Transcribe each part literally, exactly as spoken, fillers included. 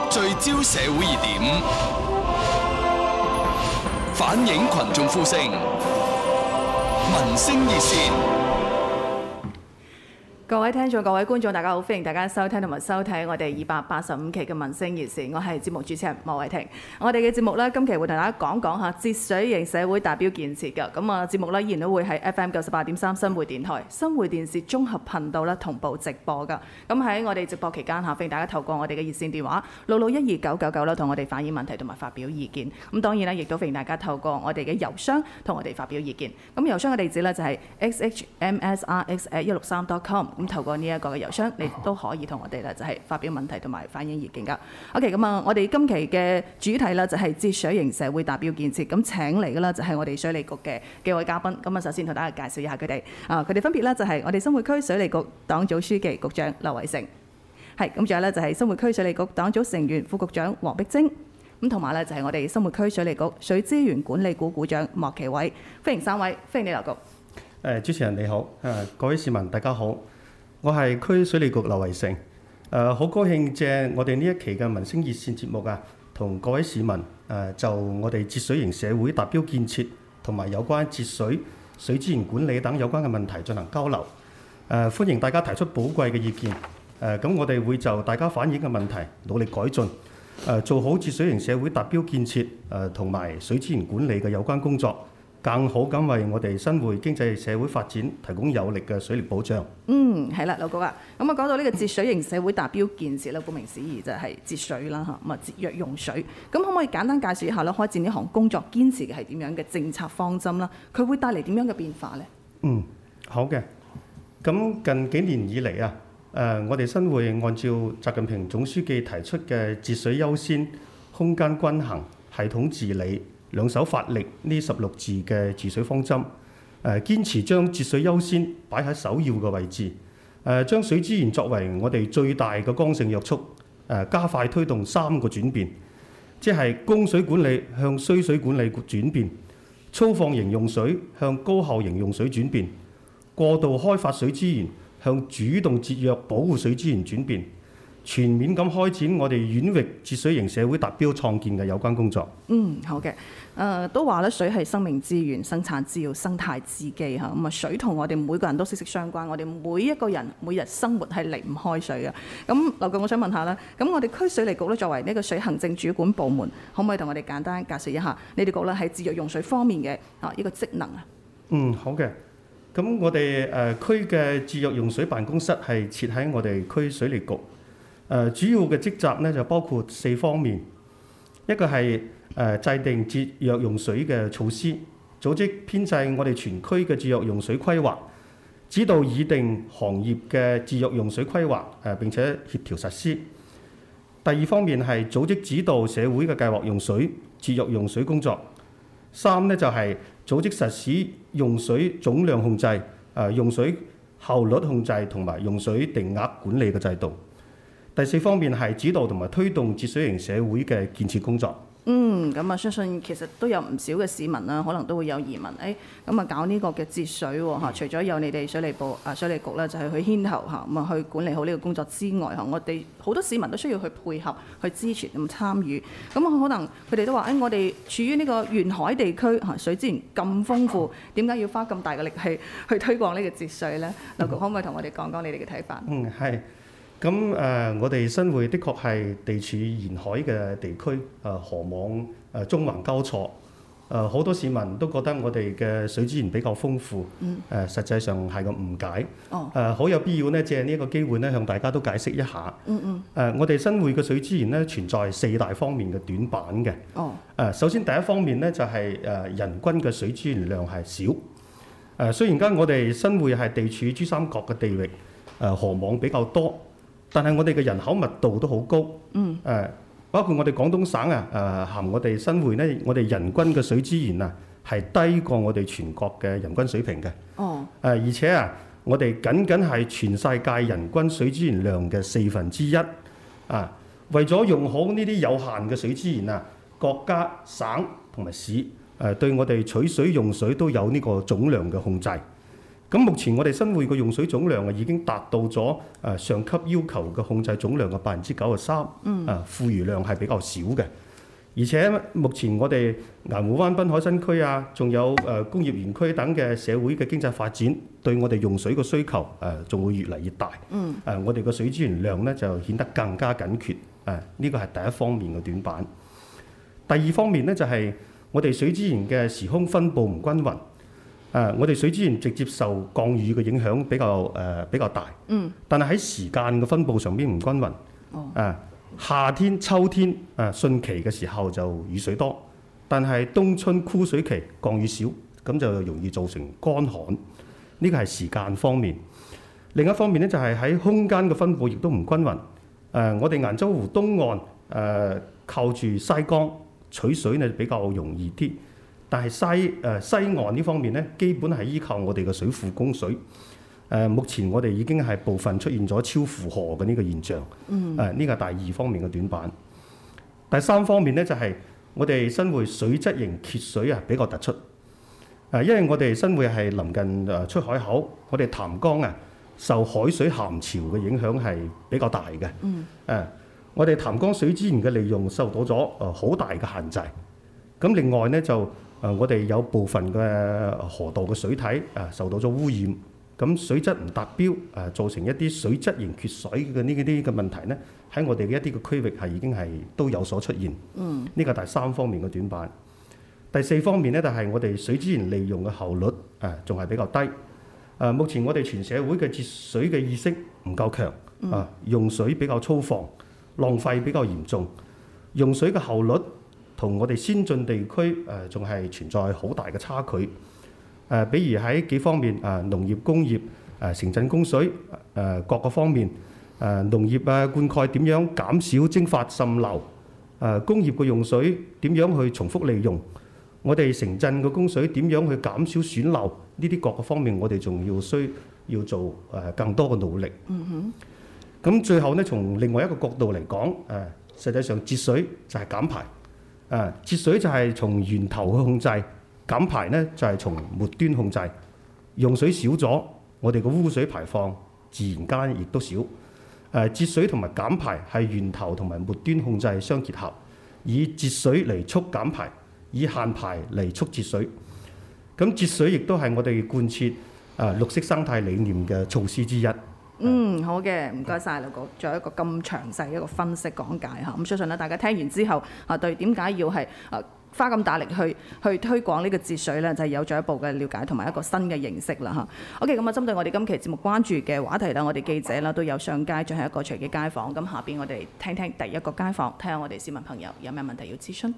聚焦社會熱點，反映群眾呼聲，民聲熱線。 各位聽眾、各位觀眾，大家好，歡迎大家收聽同埋收睇我哋二百八十五期嘅民聲熱線。我係節目主持人莫慧婷。我哋嘅節目呢，今期會同大家講講下節水型社會達標建設嘅。咁啊，節目呢依然都會喺 F M 九十八點三新匯電台、新匯電視綜合頻道咧同步直播㗎。咁喺我哋直播期間嚇，歡迎大家透過我哋嘅熱線電話六六一二九九九啦，同我哋反映問題同埋發表意見。咁當然啦，亦都歡迎大家透過我哋嘅郵箱同我哋發表意見。咁郵箱嘅地址呢，就係 x h m s r x at 一六三 dot com。咁透過呢一個嘅郵箱，你都可以同我哋咧就係發表問題同埋反映意見㗎。OK， 咁啊，我哋今期嘅主題咧就係節水型社會達標建設。咁請嚟嘅啦就係我哋水利局嘅幾位嘉賓。咁啊，首先同大家介紹一下佢哋。啊，佢哋分別咧就係我哋新會區水利局黨組書記局長劉偉成，係咁，仲有咧就係新會區水利局黨組成員副局長黃碧晶。咁同埋咧就係我哋新會區水利局水資源管理股股長莫其偉。歡迎三位，歡迎你劉局。 誒，主持人你好，誒各位市民大家好。我係區水利局劉維成，誒、呃、好高興借我哋呢一期嘅民聲熱線節目啊，同各位市民誒、呃、就我哋節水型社會達標建設同埋有關節水、水資源管理等有關嘅問題進行交流。誒、呃、歡迎大家提出寶貴嘅意見。誒、呃、咁我哋會就大家反映嘅問題努力改進，誒、呃、做好節水型社會達標建設誒同埋水資源管理嘅有關工作。更好咁為我哋新會經濟社會發展提供有力嘅水利保障。嗯， 係啦，劉局啊，咁啊講到呢個節水型社會達標建設咧，顧名思義就係節水啦嚇，咁啊節約用水。咁可唔可以簡單介紹一下咧，開展呢項工作堅持嘅係點樣嘅政策方針啦？佢會帶嚟點樣嘅變化呢？ 嗯，好嘅。咁近幾年以嚟啊，誒我哋新會按照習近平總書記提出嘅節水優先、空間均衡、系統治理、兩手發力呢十六字嘅治水方針，誒堅持將節水優先擺喺首要嘅位置，誒將水資源作為我哋最大嘅剛性約束，誒加快推動三個轉變，即係供水管理向需水管理轉變，粗放型用水向高效型用水轉變，過度開發水資源向主動節約保護水資源轉變，全面咁開展我哋遠域節水型社會達標創建嘅有關工作。 嗯，好嘅。誒、呃、都話咧，水係生命資源、生產資料、生態之基嚇。咁啊，水同我哋每個人都息息相關。我哋每一個人每日生活係離唔開水嘅。咁劉局，我想問下啦。咁我哋區水利局咧，作為呢個水行政主管部門，可唔可以同我哋簡單介紹一下你哋局咧喺節約用水方面嘅啊呢個職能啊？ 嗯，好嘅。咁我哋誒區嘅節約用水辦公室係設喺我哋區水利局。誒、呃、主要嘅職責咧就包括四方面，一個係誒、呃、制定節約用水嘅措施，組織編製我哋全區嘅節約用水規劃，指導擬定行業嘅節約用水規劃，誒、呃、並且協調實施。第二方面係組織指導社會嘅計劃用水、節約用水工作。三咧就係、是、組織實施用水總量控制、誒、呃、用水效率控制同埋用水定額管理嘅制度。第四方面係指導同埋推動節水型社會嘅建設工作。 嗯，咁啊，相信其實都有唔少嘅市民啦，可能都會有疑問。誒，咁啊，搞呢個嘅節水喎嚇，除咗有你哋水利部啊水利局咧，就係去牽頭嚇，咁啊去管理好呢個工作之外嚇，我哋好多市民都需要去配合、去支持咁參與。咁可能佢哋都話：誒，我哋處於呢個沿海地區嚇，水資源咁豐富，點解要花咁大嘅力氣去推廣呢個節水咧？劉局可唔可以同我哋講講你哋嘅睇法？ 嗯，係。咁誒、呃，我哋新會的確係地處沿海嘅地區，誒、呃、河網誒縱橫交錯，誒、呃、好多市民都覺得我哋嘅水資源比較豐富，誒、嗯呃、實際上係個誤解，誒好、哦呃、有必要呢借呢一個機會呢向大家都解釋一下。嗯嗯。誒、呃、我哋新會嘅水資源呢存在四大方面嘅短板嘅。哦。誒、呃、首先第一方面呢就係、是、誒、呃、人均嘅水資源量係少。誒、呃、雖然間我哋新會係地處珠三角嘅地域，誒、呃、河網比較多。但係我哋嘅人口密度都好高，嗯，誒、呃，包括我哋廣東省啊，誒、呃，含我哋新會呢，我哋人均嘅水資源啊，係低過我哋全國嘅人均水平嘅，哦，誒、呃，而且啊，我哋僅僅係全世界人均水資源量嘅四分之一，啊，為咗用好呢啲有限嘅水資源啊，國家、省同埋市誒、呃、對我哋取水用水都有呢個總量嘅控制。 咁目前我哋新會嘅用水總量啊已經達到咗誒上級要求嘅控制總量嘅百分之九十三，啊富餘量係比較少嘅。而且目前我哋岩湖灣濱海新區啊，仲有誒工業園區等嘅社會嘅經濟發展，對我哋用水嘅需求誒仲會越嚟越大。嗯。誒我哋嘅水資源量咧就顯得更加緊缺。誒呢個係第一方面嘅短板。第二方面咧就係我哋水資源嘅時空分佈唔均勻。誒我哋水資源直接受降雨嘅影響比較誒比較大。嗯。但係喺時間嘅分佈上邊唔均勻。哦。誒。夏天、秋天啊，汛期嘅時候就雨水多，但係冬春枯水期降雨少，咁就容易造成乾旱。呢個係時間方面。另一方面咧，就係喺空間嘅分佈亦都唔均勻。誒，我哋顏州湖東岸誒靠住西江取水呢比較容易啲，但係西誒西岸呢方面咧，基本係依靠我哋嘅水庫供水。誒目前我哋已經係部分出現咗超負荷嘅呢個現象，誒呢個係第二方面嘅短板。第三方面咧就係我哋新會水質型缺水啊比較突出，誒因為我哋新會係臨近誒出海口，我哋潭江啊受海水鹹潮嘅影響係比較大嘅，誒、嗯、我哋潭江水資源嘅利用受到咗誒好大嘅限制。咁另外咧就誒我哋有部分嘅河道嘅水體誒受到咗污染。咁水質唔達標，誒造成一啲水質型缺水嘅呢啲嘅問題咧，喺我哋嘅一啲嘅區域係已經係都有所出現。嗯，呢個第三方面嘅短板。第四方面咧，就係我哋水資源利用嘅效率誒仲係比較低。誒目前我哋全社會嘅節水嘅意識唔夠強，啊用水比較粗放，浪費比較嚴重，用水嘅效率同我哋先進地區誒仲係存在好大嘅差距。誒、呃，比如喺幾方面，啊、呃，農業、工業、誒、呃、城鎮供水，誒、呃、各個方面，誒、呃、農業啊灌溉點樣減少蒸發滲漏，誒、呃、工業嘅用水點樣去重複利用，我哋城鎮嘅供水點樣去減少損漏，呢啲各個方面我哋仲要需要做誒、呃、更多嘅努力。嗯哼。咁最後咧，從另外一個角度嚟講，誒、呃、實際上節水就係減排，誒、呃、節水就係從源頭去控制。減排呢就係從末端控制，用水少咗，我哋嘅污水排放自然間亦都少。誒節水同埋減排係源頭同埋末端控制相結合，以節水嚟促減排，以限排嚟促節水。咁節水亦都係我哋貫徹誒綠色生態理念嘅措施之一。 嗯，好嘅，唔該晒，劉局，做一個咁詳細嘅一個分析講解嚇。咁相信咧，大家聽完之後啊，對點解要係誒花咁大力去去推廣呢個節水咧，就係、是、有進一步嘅了解同埋一個新嘅認識啦嚇。OK，咁啊，針對我哋今期節目關注嘅話題啦，我哋記者啦都有上街進行一個隨機街訪。咁下邊我哋聽聽第一個街訪，睇下我哋市民朋友有咩問題要諮詢。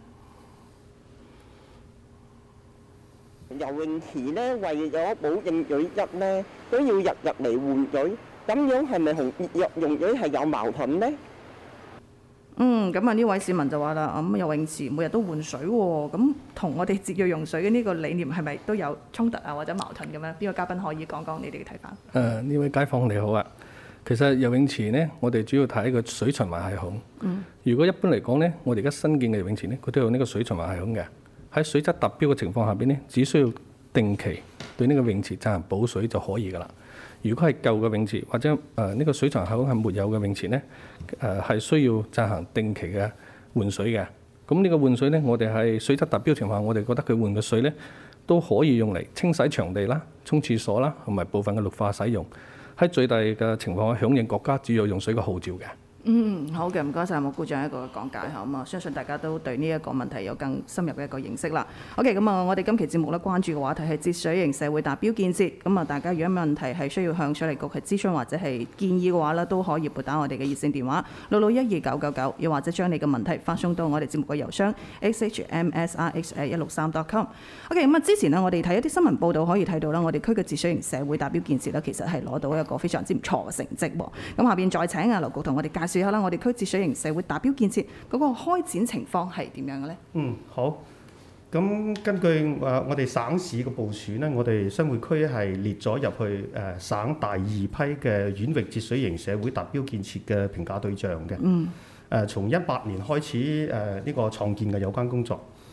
游泳池咧，為咗保證水質咧，都要日日嚟換水，咁樣係咪同節約用水係有矛盾呢？ 嗯，咁啊呢位市民就話啦，咁、嗯、游泳池每日都換水喎，咁同我哋節約用水嘅呢個理念係咪都有衝突啊或者矛盾咁樣？邊個嘉賓可以講講你哋嘅睇法？誒、 呃，呢位街坊你好啊，其實游泳池呢，我哋主要睇個水循環系統。嗯。如果一般嚟講呢，我哋而家新建嘅游泳池呢，佢都有呢個水循環系統嘅。喺水質達標嘅情況下邊呢，只需要定期對呢個泳池進行補水就可以㗎啦。如果係舊嘅泳池或者誒呢、呃這個水循環系統係沒有嘅泳池呢，誒、呃、係需要進行定期嘅換水嘅。咁呢個換水呢，我哋係水質達標情況下，我哋覺得佢換嘅水呢都可以用嚟清洗場地啦、沖廁所啦，同埋部分嘅綠化使用。喺最大嘅情況下響應國家節約用水嘅號召嘅。 嗯，好嘅，唔該晒，莫股長一個講解嚇，咁啊，相信大家都對呢一個問題有更深入嘅一個認識啦。OK，咁啊，我哋今期節目咧關注嘅話題係節水型社會達標建設。咁啊，大家如果有問題係需要向水利局去諮詢或者係建議嘅話咧，都可以撥打我哋嘅熱線電話六六一二九九九，又或者將你嘅問題發送到我哋節目嘅郵箱 x h m s r x at 一六三 dot com。OK，咁啊，之前呢，我哋睇一啲新聞報道可以睇到啦，我哋區嘅節水型社會達標建設咧，其實係攞到一個非常之唔錯嘅成績喎。咁下邊再請阿劉局同我哋介紹試下啦，我哋區節水型社會達標建設嗰個開展情況係點樣嘅呢？ 嗯，好。咁根據誒我哋省市嘅部署呢，我哋新會區係列咗入去誒省第二批嘅縣域節水型社會達標建設嘅評價對象嘅。嗯。誒從一八年開始誒呢個創建嘅有關工作。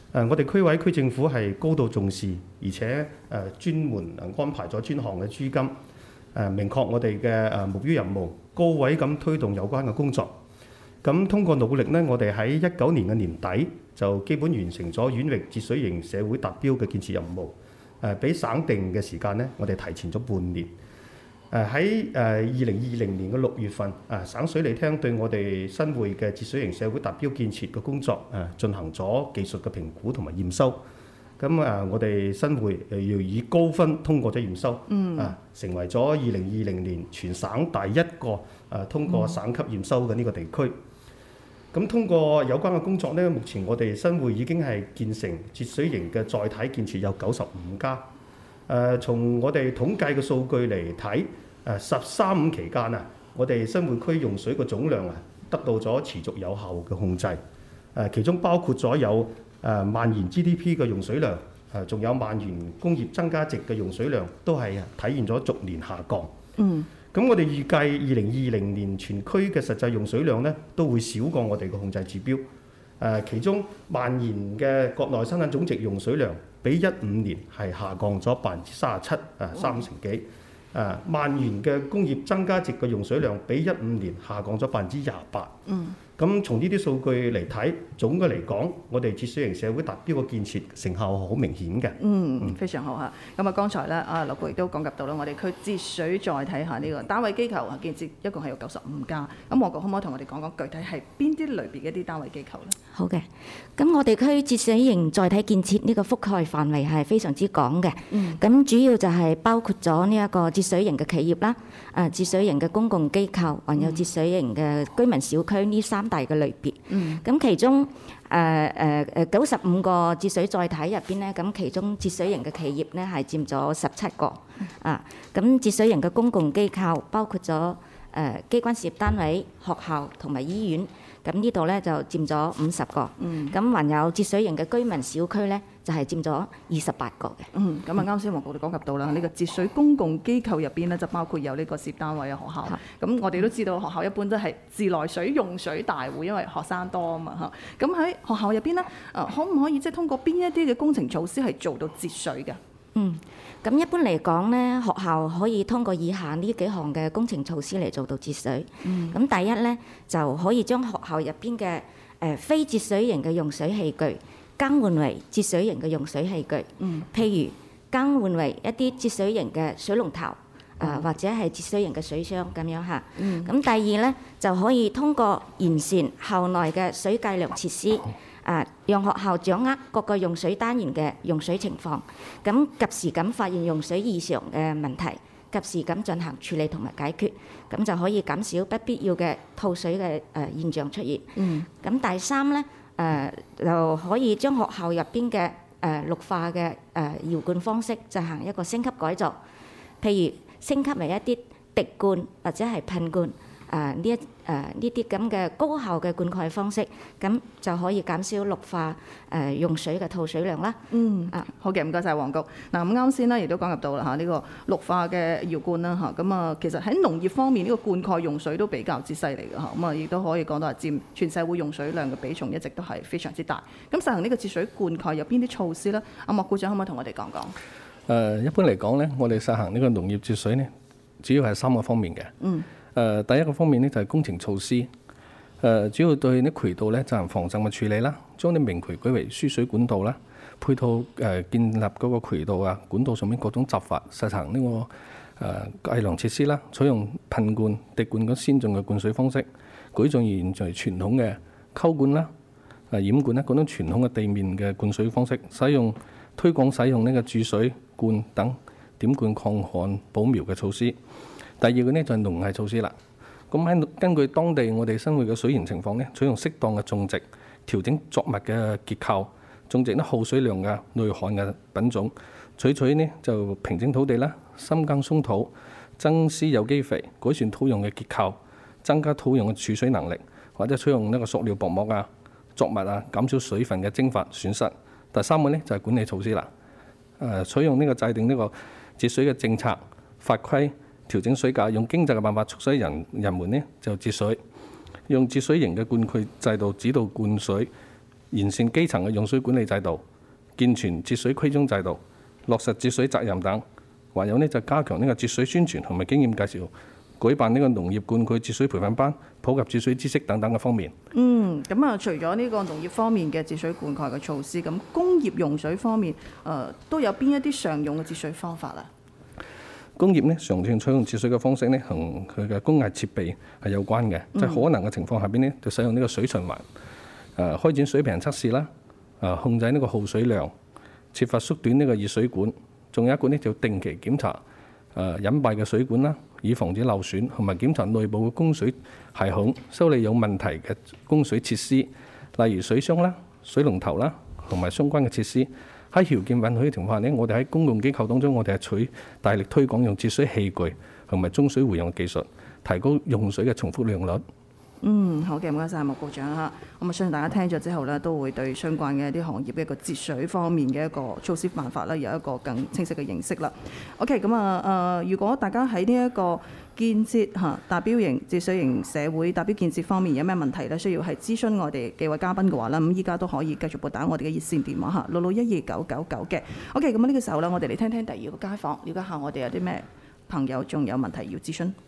誒，我哋區委區政府係高度重視，而且誒專門安排咗專項嘅資金，誒明確我哋嘅誒目標任務，高位咁推動有關嘅工作。咁通過努力呢，我哋喺一九年嘅年底就基本完成咗縣域節水型社會達標嘅建設任務。誒比省定嘅時間呢，我哋提前咗半年。誒喺誒二零二零年嘅六月份，誒省水利廳對我哋新會嘅節水型社會達標建設嘅工作誒進行咗技術嘅評估同埋驗收。咁誒我哋新會誒要以高分通過咗驗收，嗯、啊成為咗二零二零年全省第一個誒通過省級驗收嘅呢個地區。咁通過有關嘅工作呢，目前我哋新會已經係建成節水型嘅載體建設有九十五家。誒、呃，從我哋統計嘅數據嚟睇，誒十三五期間啊，我哋新會區用水嘅總量啊，得到咗持續有效嘅控制。誒、呃，其中包括咗有誒萬元 G D P 嘅用水量，誒、呃、仲有萬元工業增加值嘅用水量，都係體現咗逐年下降。嗯。咁我哋預計二零二零年全區嘅實際用水量呢，都會少過我哋嘅控制指標。誒、呃，其中萬元嘅國內生產總值用水量，比一五年係下降咗百分之三十七，誒三成幾。誒、呃，萬元嘅工業增加值嘅用水量，比一五年下降咗百分之廿八。嗯。咁從呢啲數據嚟睇，總嘅嚟講，我哋節水型社會達標嘅建設成效好明顯嘅。 嗯，非常好嚇。咁啊，剛才咧啊，劉局亦都講及到啦，我哋區節水載體下呢個單位機構啊，建設一共係有九十五家。咁黃局可唔可以同我哋講講具體係邊啲類別嘅一啲單位機構咧？ 好嘅，咁我哋區節水型載體建設呢個覆蓋範圍係非常之廣嘅。嗯。咁主要就係包括咗呢一個節水型嘅企業啦，誒節水型嘅公共機構，還有節水型嘅居民小區呢三大嘅類別。嗯。咁其中誒誒誒九十五個節水載體入邊咧，咁其中節水型嘅企業咧係佔咗十七個。嗯、啊，咁節水型嘅公共機構包括咗誒、呃、機關事業單位、學校同埋醫院。咁呢度咧就佔咗五十個，咁、嗯、還有節水型嘅居民小區咧就係佔咗二十八個嘅。嗯，咁啊啱先黃局都講及到啦，呢、呢個節水公共機構入邊咧就包括有呢個事業單位啊、學校。咁我哋都知道學校一般都係自來水用水大戶，因為學生多啊嘛嚇。咁喺學校入邊咧，誒可唔可以即係通過邊一啲嘅工程措施係做到節水嘅？ 嗯，咁一般嚟講咧，學校可以通過以下呢幾項嘅工程措施嚟做到節水。嗯，咁第一咧就可以將學校入邊嘅誒非節水型嘅用水器具更換為節水型嘅用水器具。嗯，譬如更換為一啲節水型嘅水龍頭，啊、呃、或者係節水型嘅水箱咁樣嚇。嗯，咁第二咧就可以通過完善校內嘅水計量設施。啊，讓學校掌握各個用水單元嘅用水情況，咁及時咁發現用水異常嘅問題，及時咁進行處理同埋解決，咁就可以減少不必要嘅吐水嘅誒、呃、現象出現。嗯。咁第三咧，誒、呃、就可以將學校入邊嘅誒綠化嘅誒遙灌方式進行一個升級改造，譬如升級為一啲滴灌或者係噴灌。誒呢一誒呢啲咁嘅高效嘅灌溉方式，咁就可以減少綠化誒、呃、用水嘅吐水量啦。嗯啊， 好嘅，唔該晒黃局。嗱咁啱先啦，亦都講入到啦嚇，呢、這個綠化嘅遙灌啦嚇，咁啊其實喺農業方面呢、這個灌溉用水都比較之犀利嘅嚇，咁啊亦都可以講到係佔全社會用水量嘅比重一直都係非常之大。咁實行呢個節水灌溉有邊啲措施咧？阿莫股長可唔可以同我哋講講？誒、 呃，一般嚟講咧，我哋實行呢個農業節水呢，主要係三個方面嘅。嗯。誒、呃、第一個方面呢，就係、是、工程措施，誒、呃、主要對啲渠道咧進行防滲嘅處理啦，將啲明渠改為輸水管道啦，配套誒、呃、建立嗰個渠道啊管道上面各種執法，實行呢、這個誒、呃、計量設施啦，採用噴灌、滴灌嗰先進嘅灌水方式，改進現在傳統嘅溝灌啦、誒、呃、掩灌啦嗰種傳統嘅地面嘅灌水方式，使用推廣使用呢個注水灌等點灌抗旱保苗嘅措施。第二個呢，就係農藝措施啦。咁喺根據當地我哋新會嘅水源情況呢，採用適當嘅種植，調整作物嘅結構，種植呢耗水量嘅耐旱嘅品種，採取呢就平整土地啦，深耕鬆土，增施有機肥，改善土壤嘅結構，增加土壤嘅儲水能力，或者採用呢個塑料薄膜啊作物啊，減少水分嘅蒸發損失。第三個呢，就係管理措施啦。誒，採用呢個制定呢個節水嘅政策法規。調整水價，用經濟嘅辦法促使人人們呢就節水，用節水型嘅灌溉制度指導灌水， 完善基層嘅用水管理制度，健全節水規章制度，落實節水責任等。還有呢，就加強呢個節水宣傳同埋經驗介紹，舉辦呢個農業灌溉節水培訓班，普及節水知識等等嘅方面。 嗯，咁啊，除咗呢個農業方面嘅節水灌溉嘅措施，咁工業用水方面，誒、呃、都有邊一啲常用嘅節水方法啊？ 工業呢，常見採用節水嘅方式呢，同佢嘅工藝設備係有關嘅，即係、嗯、可能嘅情況下邊呢，就使用呢個水循環，誒、呃、開展水平測試啦，誒、呃、控制呢個耗水量，設法縮短呢個熱水管。仲有一個呢，就定期檢查誒隱蔽嘅水管啦，以防止漏損，同埋檢查內部嘅供水系統，修理有問題嘅供水設施，例如水箱啦、水龍頭啦，同埋相關嘅設施。喺條件允許嘅情況下呢，我哋喺公共機構當中，我哋係取大力推廣用節水器具同埋中水回用技術，提高用水嘅重複量率。 嗯，好嘅，唔該晒莫局長嚇。咁啊，相信大家聽咗之後呢，都會對相關嘅一啲行業嘅一個節水方面嘅一個措施辦法呢，有一個更清晰嘅認識啦。OK，咁啊誒，如果大家喺呢一個建設嚇達標型節水型社會達標建設方面有咩問題呢？需要係諮詢我哋幾位嘉賓嘅話呢，咁依家都可以繼續撥打我哋嘅熱線電話嚇六六一二九九九嘅。OK，咁啊呢個時候呢，我哋嚟聽聽第二個街坊，了解下我哋有啲咩朋友仲有問題要諮詢。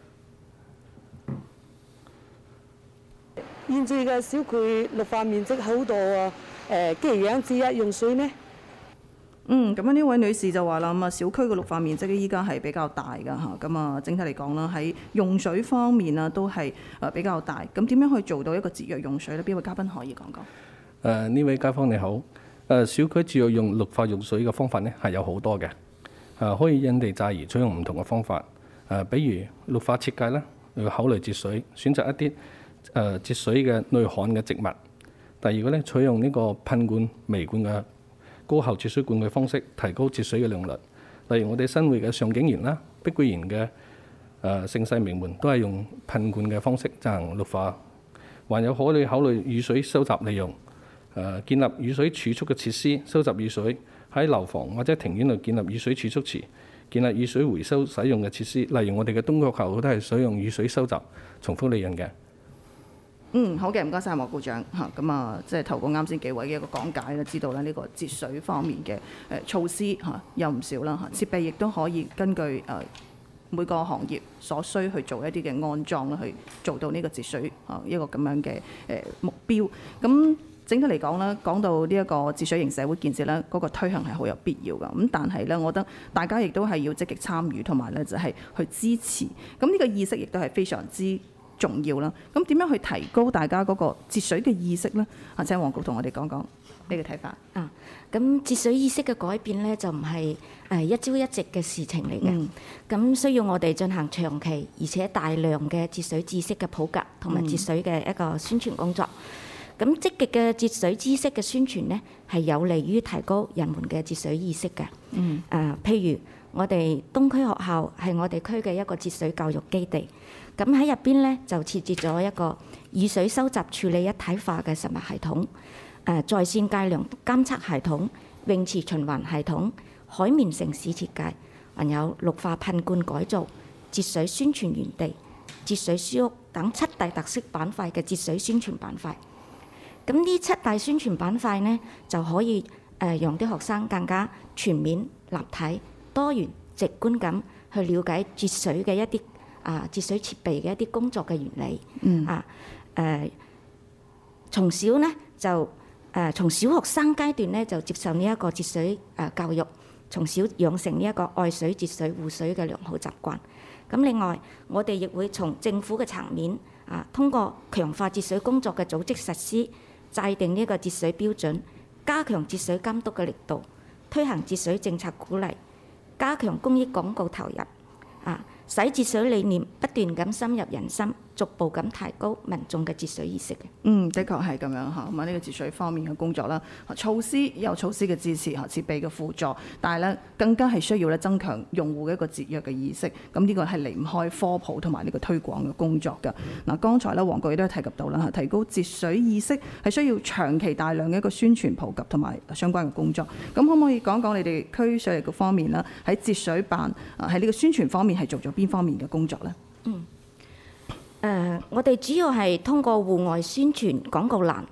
現在嘅小區綠化面積好多啊！誒，幾樣節約用水呢？ 嗯，咁樣呢位女士就話啦，咁啊小區嘅綠化面積依家係比較大㗎嚇，咁啊整體嚟講啦，喺用水方面啊都係誒比較大。咁點樣去做到一個節約用水呢？邊位嘉賓可以講講？ 誒呢、呃、位街坊你好，誒、呃、小區節約用綠化用水嘅方法呢係有好多嘅，誒、呃、可以因地制宜採用唔同嘅方法，誒、呃、比如綠化設計啦，要考慮節水，選擇一啲誒節水嘅耐旱嘅植物。第二個咧，採用呢個噴灌、微灌嘅高效節水灌溉方式，提高節水嘅量率。例如我哋新會嘅上景園啦、碧桂園嘅誒盛世名門都係用噴灌嘅方式進行綠化。還有可以考慮雨水收集利用，誒、呃、建立雨水儲蓄嘅設施，收集雨水喺樓房或者庭院度建立雨水儲蓄池，建立雨水回收使用嘅設施。例如我哋嘅東角球都係使用雨水收集、重複利用嘅。 嗯，好嘅，唔該晒莫局長嚇。咁啊，即係透過啱先幾位嘅一個講解咧，知道咧呢個節水方面嘅誒措施嚇有唔少啦嚇，設備亦都可以根據誒每個行業所需去做一啲嘅安裝啦，去做到呢個節水啊一個咁樣嘅誒目標。咁整體嚟講咧，講到呢一個節水型社會建設咧，嗰個推行係好有必要㗎。咁但係咧，我覺得大家亦都係要積極參與，同埋咧就係去支持。咁呢個意識亦都係非常之重要啦。咁點樣去提高大家嗰個節水嘅意識呢？啊，請黃局同我哋講講你嘅睇法。 啊，咁節水意識嘅改變呢，就唔係誒一朝一夕嘅事情嚟嘅。咁、嗯、需要我哋進行長期而且大量嘅節水知識嘅普及同埋節水嘅一個宣傳工作。咁、嗯、積極嘅節水知識嘅宣傳呢，係有利於提高人們嘅節水意識嘅。嗯。誒、啊，譬如我哋東區學校係我哋區嘅一個節水教育基地。咁喺入邊咧就設置咗一個雨水收集處理一體化嘅實物系統，誒、呃、在線計量監測系統、泳池循環系統、海綿城市設計，還有綠化噴灌改造、節水宣傳園地、節水書屋等七大特色板塊嘅節水宣傳板塊。咁呢七大宣傳板塊呢，就可以誒、呃、讓啲學生更加全面、立體、多元、直觀咁去了解節水嘅一啲啊，節水設備嘅一啲工作嘅原理，嗯、啊，誒、呃，從小呢就誒、呃、從小學生階段呢就接受呢一個節水誒教育，從小養成呢一個愛水、節水、護水嘅良好習慣。咁另外，我哋亦會從政府嘅層面啊，通過強化節水工作嘅組織實施，制定呢一個節水標準，加強節水監督嘅力度，推行節水政策鼓勵，加強公益廣告投入，啊。使節水理念不斷咁深入人心，逐步咁提高民眾嘅節水意識嘅。 嗯，的確係咁樣嚇。咁啊，呢個節水方面嘅工作啦，措施有措施嘅支持嚇，設備嘅輔助，但係咧更加係需要咧增強用戶嘅一個節約嘅意識。咁呢個係離唔開科普同埋呢個推廣嘅工作㗎。嗱，剛才咧黃局亦都提及到啦嚇，提高節水意識係需要長期大量嘅一個宣傳普及同埋相關嘅工作。咁可唔可以講講你哋區水利局方面啦，喺節水辦啊喺呢個宣傳方面係做咗邊方面嘅工作呢？ 嗯，誒、呃，我哋主要係通過戶外宣傳廣告欄、誒、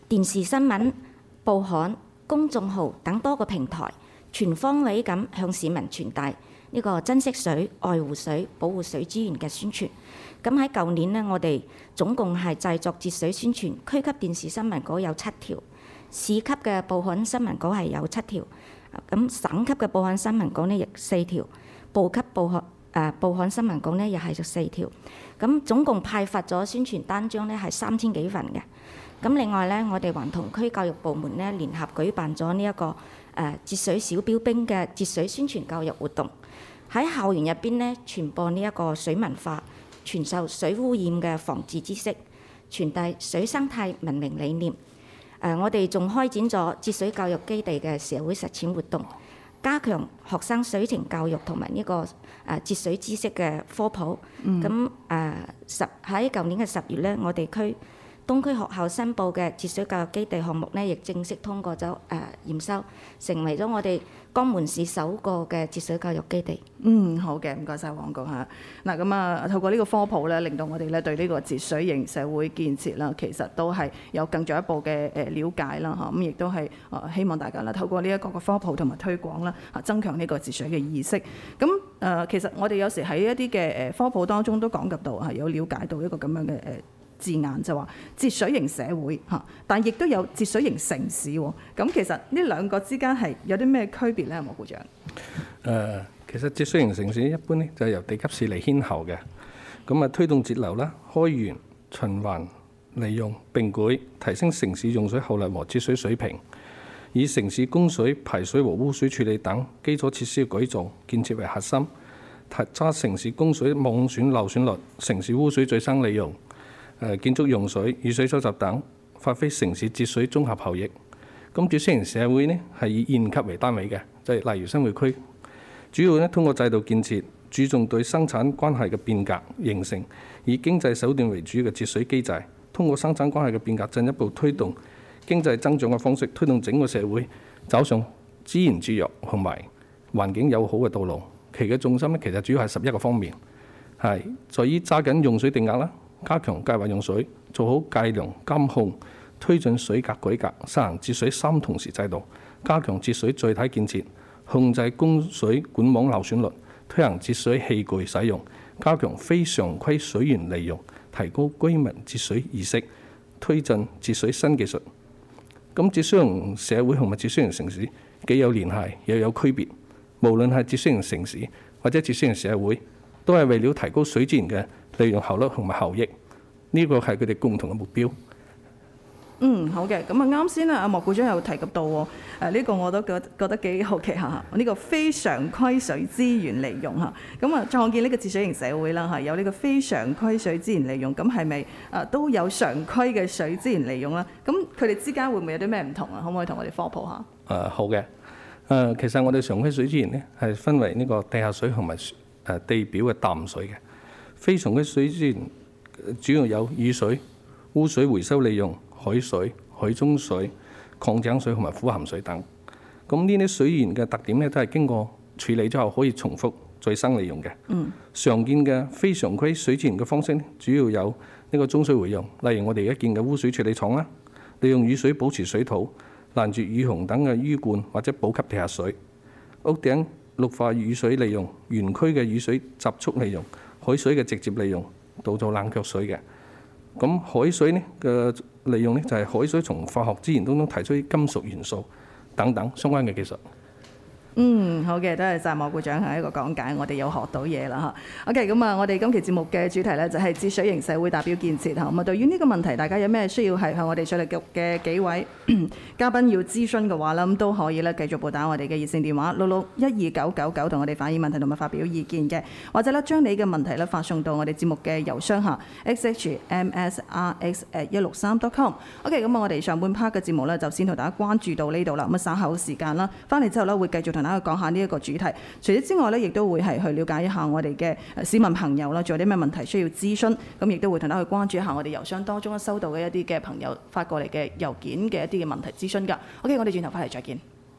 電視新聞、報刊、公眾號等多個平台，全方位咁向市民傳遞呢個珍惜水、愛護水、保護水資源嘅宣傳。咁喺舊年呢，我哋總共係製作節水宣傳，區級電視新聞稿有七條，市級嘅報刊新聞稿係有七條，咁省級嘅報刊新聞稿呢亦四條，部級報刊誒報刊新聞稿呢又係就四條。咁總共派發咗宣傳單張呢係三千幾份嘅。咁另外呢，我哋還同區教育部門呢聯合舉辦咗呢一個誒節水小標兵嘅節水宣傳教育活動，喺校園入邊呢傳播呢一個水文化，傳授水污染嘅防治知識，傳遞水生態文明理念。誒、呃，我哋仲開展咗節水教育基地嘅社會實踐活動，加強學生水情教育同埋呢個誒節水知識嘅科普。咁誒十喺舊年嘅十月呢，我哋區東區學校申報嘅節水教育基地項目呢，亦正式通過咗誒、呃、驗收，成為咗我哋江門市首個嘅節水教育基地。 嗯，好嘅，唔該晒黃局嚇。嗱咁啊，透過呢個科普咧，令到我哋咧對呢個節水型社會建設啦，其實都係有更進一步嘅誒瞭解啦嚇。咁亦都係誒希望大家啦，透過呢一個嘅科普同埋推廣啦，嚇增強呢個節水嘅意識。咁誒、呃，其實我哋有時喺一啲嘅誒科普當中都講及到係有了解到一個咁樣嘅誒字眼，就話節水型社會嚇，但亦都有節水型城市喎。咁其實呢兩個之間係有啲咩區別咧？莫局長？誒、 呃，其實節水型城市一般咧就係由地級市嚟牽頭嘅，咁啊推動節流啦、開源、循環、利用並舉，提升城市用水效率和節水水平，以城市供水、排水和污水處理等基礎設施嘅改造建設為核心，提揸城市供水網選漏選率、城市污水再生利用、誒建築用水、雨水收集等，發揮城市節水綜合效益。咁節水型社會呢係以縣級為單位嘅，即係例如新會區，主要呢通過制度建設，注重對生產關係嘅變革，形成以經濟手段為主嘅節水機制。通過生產關係嘅變革，進一步推動經濟增長嘅方式，推動整個社會走上資源節約同埋環境友好嘅道路。其嘅重心呢，其實主要係十一個方面，係在於揸緊用水定額啦，加強計劃用水，做好計量監控，推進水格改革，實行節水三同時制度，加強節水載體建設，控制供水管網漏選率，推行節水器具使用，加強非常規水源利用，提高居民節水意識，推進節水新技術。咁節水型社會同埋節水型城市既有聯繫又有區別，無論係節水型城市或者節水型社會，都係為了提高水資源嘅利用效率同埋效益，呢個係佢哋共同嘅目標。 嗯，好嘅。咁啊，啱先啊，阿莫局長有提及到喎，呢、啊這個我都覺覺得幾好奇嚇。呢、這個非常規水資源利用嚇，咁啊創建呢個節水型社會啦嚇，有呢個非常規水資源利用，咁係咪啊都有常規嘅水資源利用啦？咁佢哋之間會唔會有啲咩唔同啊？可唔可以同我哋科普下？ 誒、啊、好嘅。誒、呃、其實我哋常規水資源呢係分為呢個地下水同埋誒地表嘅淡水嘅。非常規水資源主要有雨水、污水回收利用、海水、海中水、礦井水同埋苦鹹水等。咁呢啲水源嘅特點咧，都係經過處理之後可以重複再生利用嘅。嗯。常見嘅非常規水資源嘅方式咧，主要有呢個中水回用，例如我哋而家見嘅污水處理廠啦，利用雨水保持水土，攔截雨洪等嘅淤灌或者補給地下水。屋頂綠化雨水利用，園區嘅雨水集蓄利用，海水嘅直接利用，導做冷卻水嘅。咁海水呢嘅利用呢，就係海水從化學資源當中提出金屬元素等等相關嘅技術。 嗯，好嘅，多謝晒莫局長係一個講解，我哋有學到嘢啦嚇。OK，咁啊，我哋今期節目嘅主題呢，就係節水型社會達標建設嚇。咁啊，對於呢個問題，大家有咩需要係向我哋水利局嘅幾位嘉賓要諮詢嘅話啦，咁都可以咧繼續撥打我哋嘅熱線電話六六一二九九九同我哋反映問題同埋發表意見嘅，或者咧將你嘅問題咧發送到我哋節目嘅郵箱嚇 x h m s r x at 一六三 dot com。OK，咁啊，我哋上半 part 嘅節目呢，就先同大家關注到呢度啦。咁啊，稍後時間啦，翻嚟之後呢，會繼續同大家講下呢一個主題。除此之外呢，亦都會係去了解一下我哋嘅市民朋友啦，仲有啲咩問題需要諮詢，咁亦都會同大家去關注一下我哋郵箱當中收到嘅一啲嘅朋友發過嚟嘅郵件嘅一啲嘅問題諮詢㗎。OK， 我哋轉頭翻嚟再見。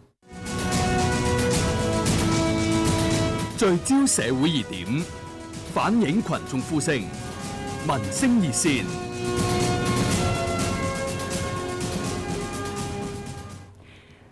聚焦社會熱點，反映群眾呼聲，民聲熱線。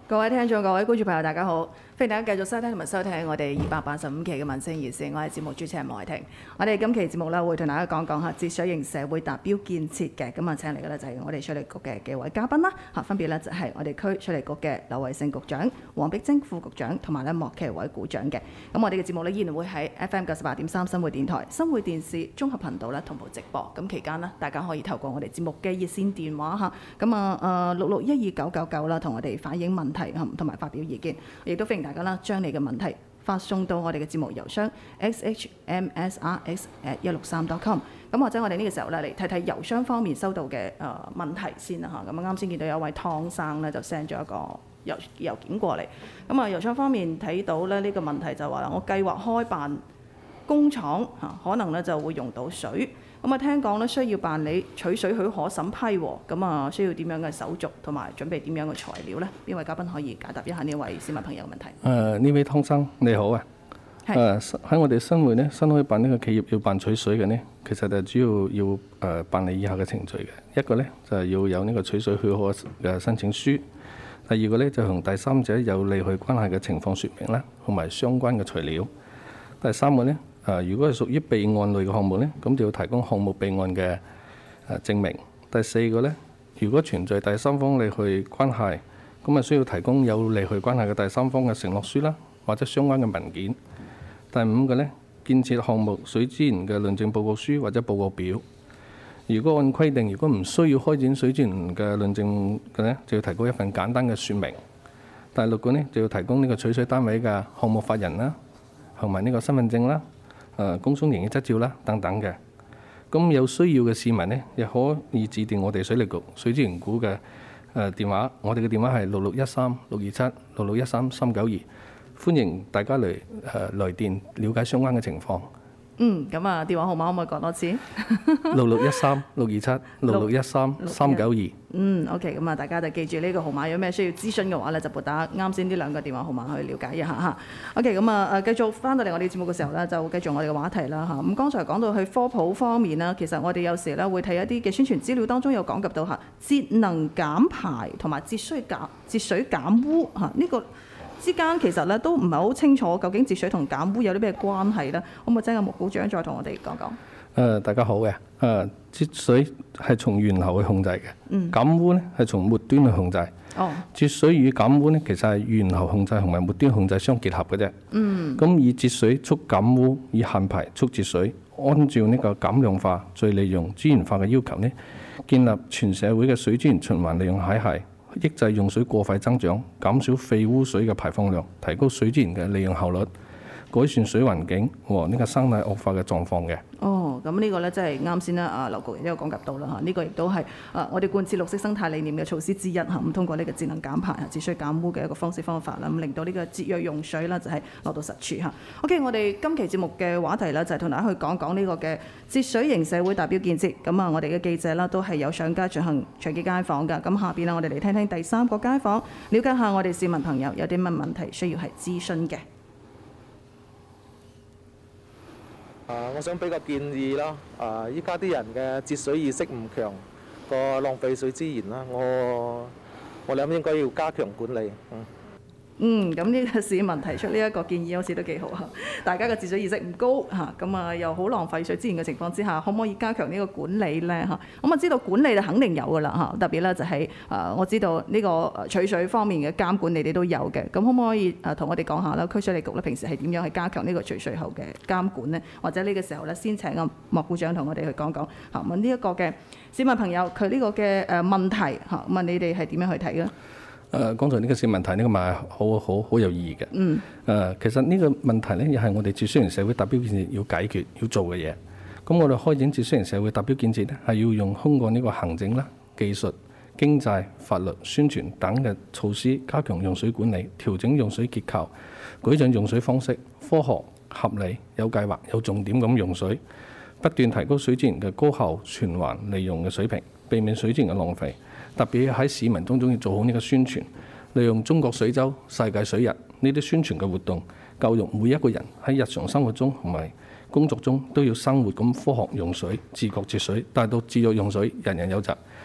各位聽眾、各位觀眾朋友，大家好！歡迎大家繼續收聽同埋收聽我哋二百八十五期嘅民聲熱線，我係節目主持人莫慧婷。我哋今期節目咧會同大家講講下節水型社會達標建設嘅，咁啊請嚟嘅咧就係我哋水利局嘅幾位嘉賓啦，嚇分別咧就係我哋區水利局嘅劉慧勝局長、黃碧貞副局長同埋咧莫其偉股長嘅。咁我哋嘅節目咧依然會喺 F M 九十八點三新匯電台、新匯電視綜合頻道咧同步直播。咁期間呢，大家可以透過我哋節目嘅熱線電話嚇，咁啊誒六六一二九九九啦，同我哋反映問題同埋發表意見，亦都歡迎大家啦，將你嘅問題發送到我哋嘅節目郵箱 x h m s r x at 一六三 dot com。咁或者我哋呢個時候咧嚟睇睇郵箱方面收到嘅誒、呃、問題先啦嚇。咁啱先見到有位湯生咧就 send 咗一個郵郵件過嚟。咁啊郵箱方面睇到咧呢、呢個問題就話啦，我計劃開辦工廠嚇、啊，可能咧就會用到水。咁啊，聽講咧需要辦理取水許可審批喎，咁啊需要點樣嘅手續同埋準備點樣嘅材料呢？邊位嘉賓可以解答一下呢位市民朋友嘅問題？ 誒呢、呃、位湯生你好啊！誒喺是、呃、我哋新會呢，新開辦呢個企業要辦取水嘅呢，其實就主要要誒、呃、辦理以下嘅程序嘅。一個呢，就係、是、要有呢個取水許可嘅申請書，第二個呢，就同第三者有利害關係嘅情況説明啦，同埋相關嘅材料。第三個呢。誒、呃，如果係屬於備案類嘅項目呢，咁就要提供項目備案嘅誒、呃、證明。第四個呢，如果存在第三方利害關係，咁啊需要提供有利害關係嘅第三方嘅承諾書啦，或者相關嘅文件。第五個呢，建設項目水資源嘅論證報告書或者報告表。如果按規定，如果唔需要開展水資源嘅論證嘅呢，就要提供一份簡單嘅説明。第六個呢，就要提供呢個取水單位嘅項目法人啦，同埋呢個身份證啦。誒工商營業執照啦，等等嘅。咁有需要嘅市民呢，亦可以指定我哋水利局水資源股嘅誒電話。我哋嘅電話係六六一三六二七六六一三三九二，歡迎大家嚟誒、呃、來電了解相關嘅情況。 嗯，咁啊，電話號碼可唔可以講多次？ 六六一三六二七六六一三三九二。 嗯 ，OK， 咁啊，大家就記住呢個號碼，有咩需要諮詢嘅話咧，就撥打啱先呢兩個電話號碼去了解一下嚇。OK， 咁啊誒，繼續翻到嚟我哋節目嘅時候咧，就繼續我哋嘅話題啦嚇。咁剛才講到去科普方面啦，其實我哋有時咧會睇一啲嘅宣傳資料當中有講及到嚇節能減排同埋節水減節水減污嚇呢個之間其實咧都唔係好清楚，究竟節水同減污有啲咩關係咧？可唔可以請阿莫股長再同我哋講講？誒、 呃，大家好嘅。誒、呃，節水係從源頭去控制嘅， 嗯、 減污咧係從末端去控制。哦，節水與減污咧其實係源頭控制同埋末端控制相結合嘅啫。嗯，咁以節水促減污，以限排促節水，按照呢個減量化、再利用、資源化嘅要求呢，建立全社會嘅水資源循環利用體系。抑制用水過廢增長，減少廢污水嘅排放量，提高水資源嘅利用效率，改善水環境和呢個生態惡化嘅狀況嘅。哦， 咁呢個咧真係啱先啦，啊劉局亦都有講及到啦嚇，呢個亦都係啊我哋貫徹綠色生態理念嘅措施之一嚇，咁通過呢個節能減排、節水減污嘅一個方式方法啦，咁令到呢個節約用水啦就係落到實處嚇。OK， 我哋今期節目嘅話題咧就係同大家去講講呢個嘅節水型社會達標建設。咁啊，我哋嘅記者啦都係有上街進行長期街訪㗎。咁下邊啦，我哋嚟聽聽第三個街訪，了解下我哋市民朋友有啲乜問題需要係諮詢嘅。 啊，我想俾個建議啦。啊，依家啲人嘅節水意識唔強，個浪費水資源啦，我我諗應該要加強管理。嗯。 嗯，咁呢個市民提出呢一個建議好似都幾好嚇，大家嘅節水意識唔高嚇，咁啊又好浪費水資源嘅情況之下，可唔可以加強呢個管理呢？嚇？咁我知道管理就肯定有㗎啦嚇，特別咧就係、是、誒、呃、我知道呢個取水方面嘅監管你哋都有嘅，咁可唔可以誒同我哋講下啦？區水利局咧平時係點樣去加強呢個取水後嘅監管呢？或者呢個時候咧先請阿莫股長同我哋去講講嚇，問呢一個嘅市民朋友佢呢個嘅誒問題嚇，問你哋係點樣去睇咧？ 誒、呃，剛才呢個小問題呢、呢個問題好好好有意義嘅。嗯。誒、呃，其實呢個問題呢，又係我哋節水型社會達標建設要解決要做嘅嘢。咁我哋開展節水型社會達標建設呢，係要用通過呢個行政啦、技術、經濟、法律、宣傳等嘅措施，加強用水管理，調整用水結構，改進用水方式，科學、合理、有計劃、有重點咁用水，不斷提高水資源嘅高效循環利用嘅水平，避免水資源嘅浪費。特別喺市民當中要做好呢個宣傳，利用中國水週、世界水日呢啲宣傳嘅活動，教育每一個人喺日常生活中同埋工作中都要生活咁科學用水、自覺節水，達到節約用水，人人有責。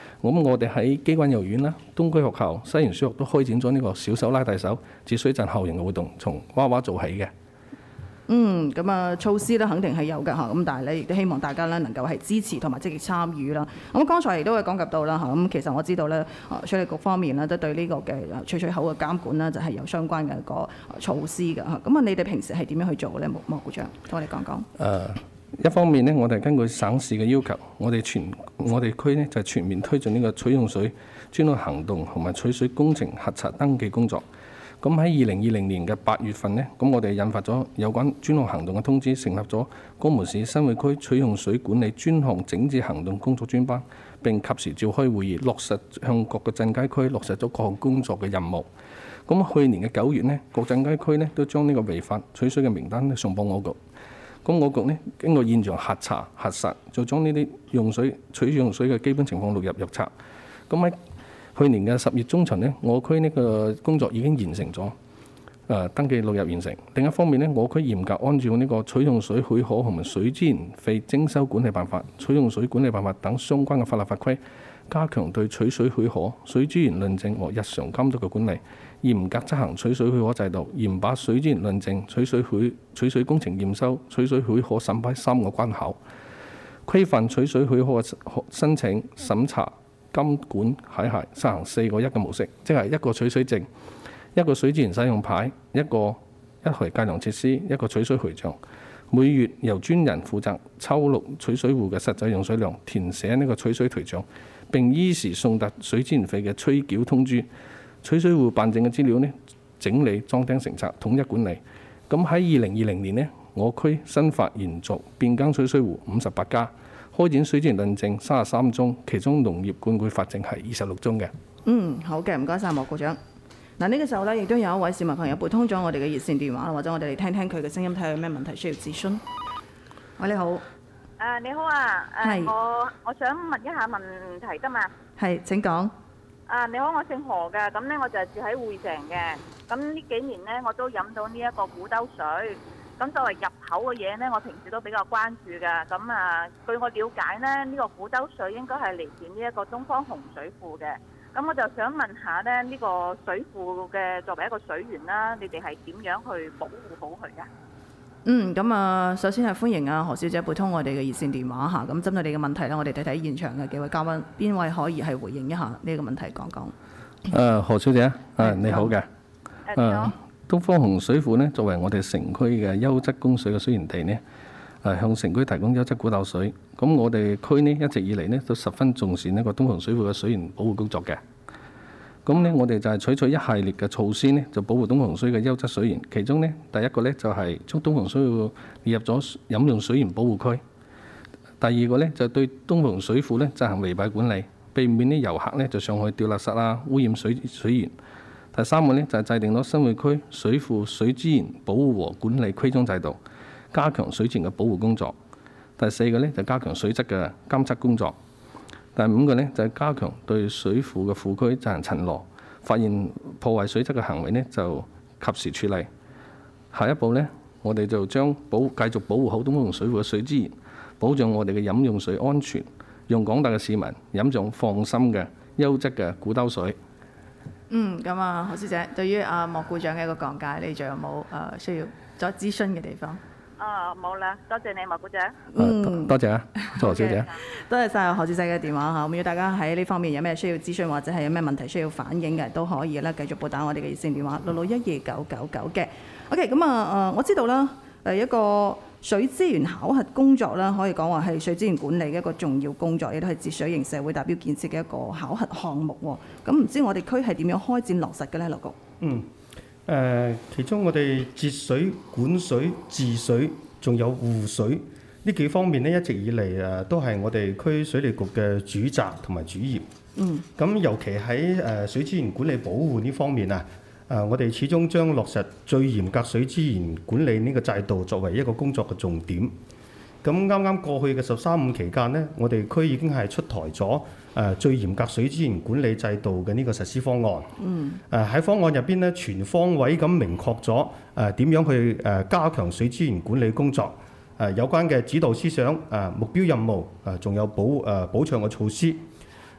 咁我哋喺基關幼兒園啦、東區學校、西園書學都開展咗呢個小手拉大手、節水鎮校園嘅活動，從娃娃做起嘅。 嗯，咁啊措施咧肯定係有嘅嚇，咁但係咧亦都希望大家咧能夠係支持同埋積極參與啦。咁剛才亦都係講及到啦嚇，咁其實我知道咧，啊水利局方面咧都對呢個嘅取水口嘅監管咧就係有相關嘅一個措施嘅嚇。咁啊，你哋平時係點樣去做咧？莫莫局長，同我哋講講。誒、 呃，一方面呢，我哋根據省市嘅要求，我哋全我哋區呢就係、全面推進呢個取用水專項行動同埋取水工程核查登記工作。咁喺二零二零年嘅八月份呢，咁我哋引發咗有關專項行動嘅通知，成立咗江門市新會區取用水管理專項整治行動工作專班，並及時召開會議，落實向各個鎮街區落實咗各項工作嘅任務。咁去年嘅九月呢，各鎮街區呢都將呢個違法取水嘅名單呢送報我局。咁我局呢經過現場核查核實，就將呢啲用水取用水嘅基本情況錄入入冊。咁喺去年嘅十月中旬呢，我區呢個工作已經完成咗，誒、呃、登記錄入完成。另一方面呢，我區嚴格按照呢個取用水許可同埋水資源費徵收管理辦法、取用水管理辦法等相關嘅法律法規，加強對取水許可、水資源論證和日常監督嘅管理，嚴格執行取水許可制度，嚴把水資源論證、取水許取水工程驗收、取水許可審批三個關口，規範取水許可嘅申請、審查、監管體系，實行四個一嘅模式，即係一個取水證、一個水資源使用牌、一個一台計量設施、一個取水渠賬。每月由專人負責抽錄取水戶嘅實際用水量，填寫呢個取水渠賬，並依時送達水資源費嘅催繳通知。取水戶辦證嘅資料呢，整理裝訂成冊，統一管理。咁喺二零二零年呢，我區新發延續變更取水戶五十八家。開展水資源論證三十三宗，其中農業灌溉法證係二十六宗嘅。 嗯，好嘅，唔該晒莫局長。嗱，呢個時候咧，亦都有一位市民朋友撥通咗我哋嘅熱線電話，或者我哋嚟聽聽佢嘅聲音，睇下有咩問題需要諮詢。喂，你好。誒、 uh, 你好啊，誒、uh, 我我想問一下問題啫嘛。係， 請講。 啊、uh, 你好，我姓何嘅，咁咧我就係住喺匯城嘅，咁呢幾年咧我都飲到呢一個古兜水。咁作為入口嘅嘢呢，我平時都比較關注㗎。咁啊，據我了解呢，呢、呢個古兜水應該係嚟自呢一個東方洪水庫嘅。咁我就想問下呢，呢、呢個水庫嘅作為一個水源啦，你哋係點樣去保護好佢㗎？ 嗯，咁啊，首先係歡迎啊何小姐撥通我哋嘅熱線電話嚇。咁針對你嘅問題呢，我哋睇睇現場嘅幾位嘉賓，邊位可以係回應一下呢個問題講講？誒、 呃，何小姐，誒你好嘅。 誒你好。 東方洪水庫呢，作為我哋城區嘅優質供水嘅水源地呢，誒向城區提供優質古兜水。咁我哋區呢一直以嚟呢都十分重視呢個東洪水庫嘅水源保護工作嘅。咁呢，我哋就係採取一系列嘅措施呢，就保護東洪水嘅優質水源。其中呢，第一個呢就係將東洪水庫列入咗飲用水源保護區。第二個呢，就對東洪水庫呢進行圍蔽管理，避免啲遊客呢就上去掉垃圾啊，污染水水源。第三個呢，就係制定咗新會區水庫水資源保護和管理規章制度，加強水資源嘅保護工作。第四個呢，就加強水質嘅監測工作。第五個呢，就係加強對水庫嘅庫區進行巡邏，發現破壞水質嘅行為呢，就及時處理。下一步呢，我哋就將保繼續保護好東洪水庫嘅水資源，保障我哋嘅飲用水安全，讓廣大嘅市民飲上放心嘅優質嘅古兜水。 嗯，咁啊，何小姐，對於阿莫股長嘅一個講解，你仲有冇誒需要再諮詢嘅地方？ 啊，冇啦，多謝你莫股長。 嗯， 多謝啊，何小姐。 多謝晒何小姐嘅電話嚇。咁如果大家喺呢方面有咩需要諮詢或者係有咩問題需要反映嘅，都可以咧繼續撥打我哋嘅熱線電話六六一二九九九嘅。OK，咁啊誒，我知道啦，誒一個水資源考核工作啦，可以講話係水資源管理嘅一個重要工作，亦都係節水型社會達標建設嘅一個考核項目喎。咁唔知我哋區係點樣開展落實嘅呢？樂局。 嗯。誒、呃，其中我哋節水、管水、治水，仲有護水呢幾方面呢，一直以嚟誒都係我哋區水利局嘅主責同埋主業。嗯。咁尤其喺誒水資源管理保護呢方面啊，誒、呃、我哋始終將落實最嚴格水資源管理呢個制度作為一個工作嘅重點。咁啱啱過去嘅十三五期間呢，我哋區已經係出台咗誒最嚴格水資源管理制度嘅呢個實施方案。嗯。誒喺方案入邊呢，全方位咁明確咗誒點樣去誒加強水資源管理工作。誒有關嘅指導思想、誒目標任務、誒仲有保誒保障嘅措施。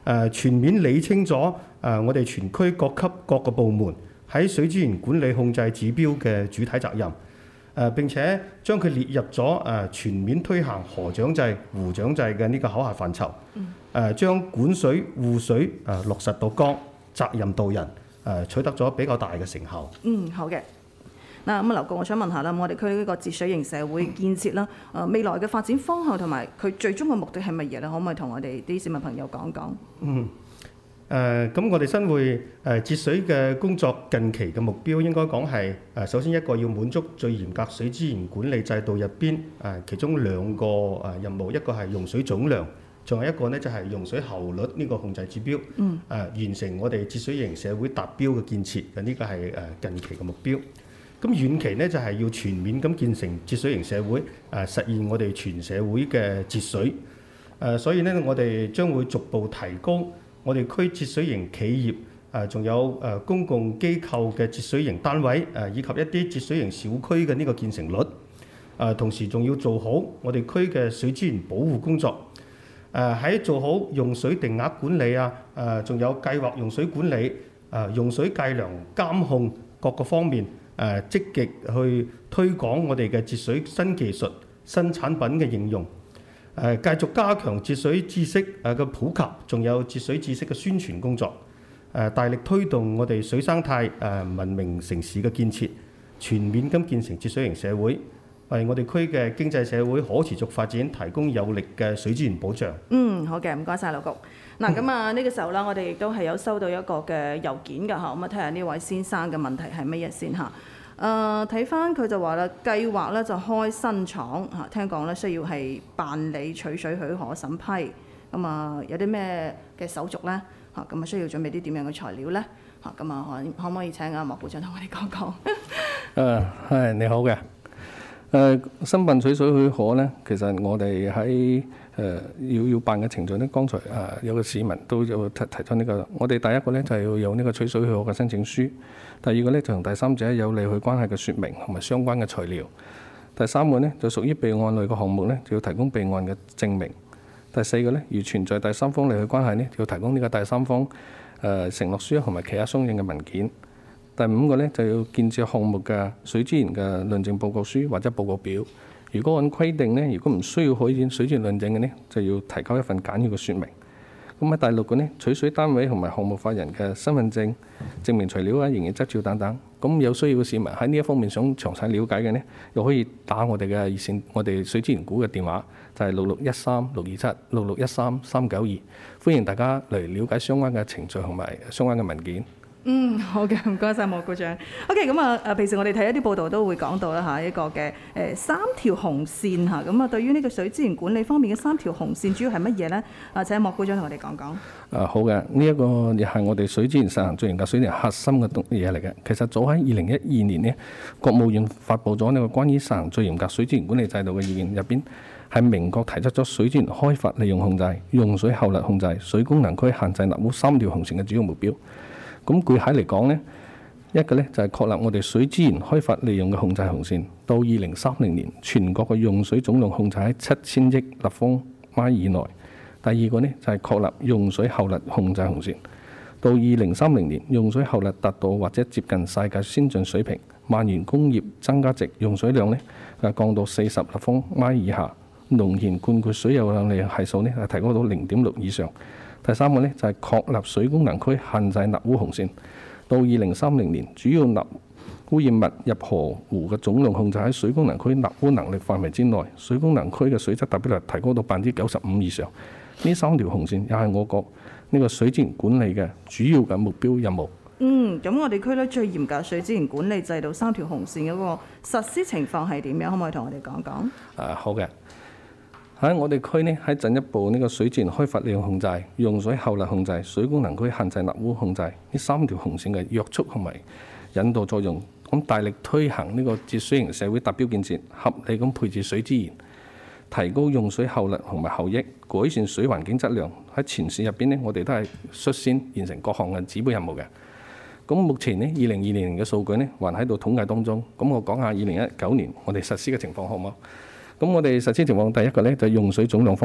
誒全面理清咗誒我哋全區各級各個部門喺水資源管理控制指標嘅主體責任，誒並且將佢列入咗誒全面推行河獎制、湖獎制嘅呢個考核範疇，誒將管水護水誒落實到崗，責任到人，誒取得咗比較大嘅成效。 嗯，好嘅。嗱咁啊，劉局，我想問下啦，我哋區呢個節水型社會建設啦，誒未來嘅發展方向同埋佢最終嘅目的係乜嘢咧？可唔可以同我哋啲市民朋友講講？ 嗯。誒咁，呃、我哋新會誒節水嘅工作近期嘅目標應該講係誒，首先一個要滿足最嚴格水資源管理制度入邊誒其中兩個誒任務，一個係用水總量，仲有一個呢就係用水效率呢個控制指標。嗯。誒、呃、完成我哋節水型社會達標嘅建設，嘅、這、呢個係誒近期嘅目標。咁遠期呢，就係要全面咁建成節水型社會，誒實現我哋全社會嘅節水。誒所以呢，我哋將會逐步提高我哋區節水型企業，誒仲有誒公共機構嘅節水型單位，誒以及一啲節水型小區嘅呢個建成率。誒同時仲要做好我哋區嘅水資源保護工作。誒喺做好用水定額管理啊，誒仲有計劃用水管理、誒用水計量監控各個方面。誒積極去推廣我哋嘅節水新技術、新產品嘅應用，誒繼續加強節水知識誒嘅普及，仲有節水知識嘅宣傳工作，誒大力推動我哋水生態誒文明城市嘅建設，全面咁建成節水型社會，為我哋區嘅經濟社會可持續發展提供有力嘅水資源保障。 嗯，好嘅，唔該晒，劉局。嗱咁啊，呢個時候啦，我哋亦都係有收到一個嘅郵件㗎嚇，咁啊睇下呢位先生嘅問題係乜嘢先嚇。誒睇翻佢就話啦，計劃咧就開新廠嚇，聽講咧需要係辦理取水許可審批，咁啊有啲咩嘅手續咧嚇，咁啊需要準備啲點樣嘅材料咧嚇，咁啊可可唔可以請阿莫部長同我哋講講？誒係你好嘅。誒申辦取水許可咧，其實我哋喺誒要要辦嘅程序咧，剛才誒、呃、有個市民都有提提出呢、這個，我哋第一個咧就係、是、要有呢個取水許可嘅申請書，第二個咧就同第三者有利害關係嘅説明同埋相關嘅材料，第三個咧就屬於備案類嘅項目咧，就要提供備案嘅證明，第四個咧如存在第三方利害關係咧，就要提供呢個第三方誒、呃、承諾書同埋其他相應嘅文件。第五個咧就要建設項目嘅水資源嘅論證報告書或者報告表。如果按規定咧，如果唔需要開展水資源論證嘅呢，就要提交一份簡要嘅説明。咁喺第六個呢，取水單位同埋項目法人嘅身份證、證明材料啊、營業執照等等。咁有需要嘅市民喺呢一方面想詳細了解嘅呢，又可以打我哋嘅熱線，我哋水資源股嘅電話就係六六一三六二七六六一三三九二，歡迎大家嚟了解相關嘅程序同埋相關嘅文件。 嗯，好嘅，唔該晒莫局長。OK，咁啊誒，平時我哋睇一啲報道都會講到啦嚇，一個嘅誒三條紅線嚇。咁啊，對於呢個水資源管理方面嘅三條紅線，主要係乜嘢咧？啊，請莫局長同我哋講講。誒好嘅，呢、這、一個亦係我哋水資源實行最嚴格水資源核心嘅嘢嚟嘅。其實早喺二零一二年呢，國務院發布咗呢個關於實行最嚴格水資源管理制度嘅意見，入邊係明確提出咗水資源開發、利用控制、用水效率控制、水功能區限制納污三條紅線嘅主要目標。咁具體嚟講呢，一個呢就係確立我哋水資源開發利用嘅控制紅線，到二零三零年全國嘅用水總量控制喺七千億立方米以內。第二個呢就係確立用水效率控制紅線，到二零三零年用水效率達到或者接近世界先進水平，萬元工業增加值用水量呢係降到四十立方米以下，農田灌溉水有量利用係數呢係提高到零點六以上。第三個呢，就係確立水功能區限制納污紅線，到二零三零年主要納污染物入河湖嘅總量控制喺水功能區納污能力範圍之內，水功能區嘅水質達標率提高到百分之九十五以上。呢三條紅線又係我國呢個水資源管理嘅主要嘅目標任務。 嗯，咁我哋區咧最嚴格水資源管理制度三條紅線嗰個實施情況係點樣？可唔可以同我哋講講？啊，好嘅。喺我哋區呢，喺進一步呢個水資源開發利用控制、用水效率控制、水功能區限制納污控制呢三條紅線嘅約束同埋引導作用，咁大力推行呢個節水型社會達標建設，合理咁配置水資源，提高用水效率同埋效益，改善水環境質量。喺前線入邊呢，我哋都係率先完成各項嘅指標任務嘅。咁目前呢，二零二零年嘅數據呢，還喺度統計當中。咁我講下二零一九年我哋實施嘅情況好唔好？咁我哋實施情況，第一個呢，就係用水總量方面，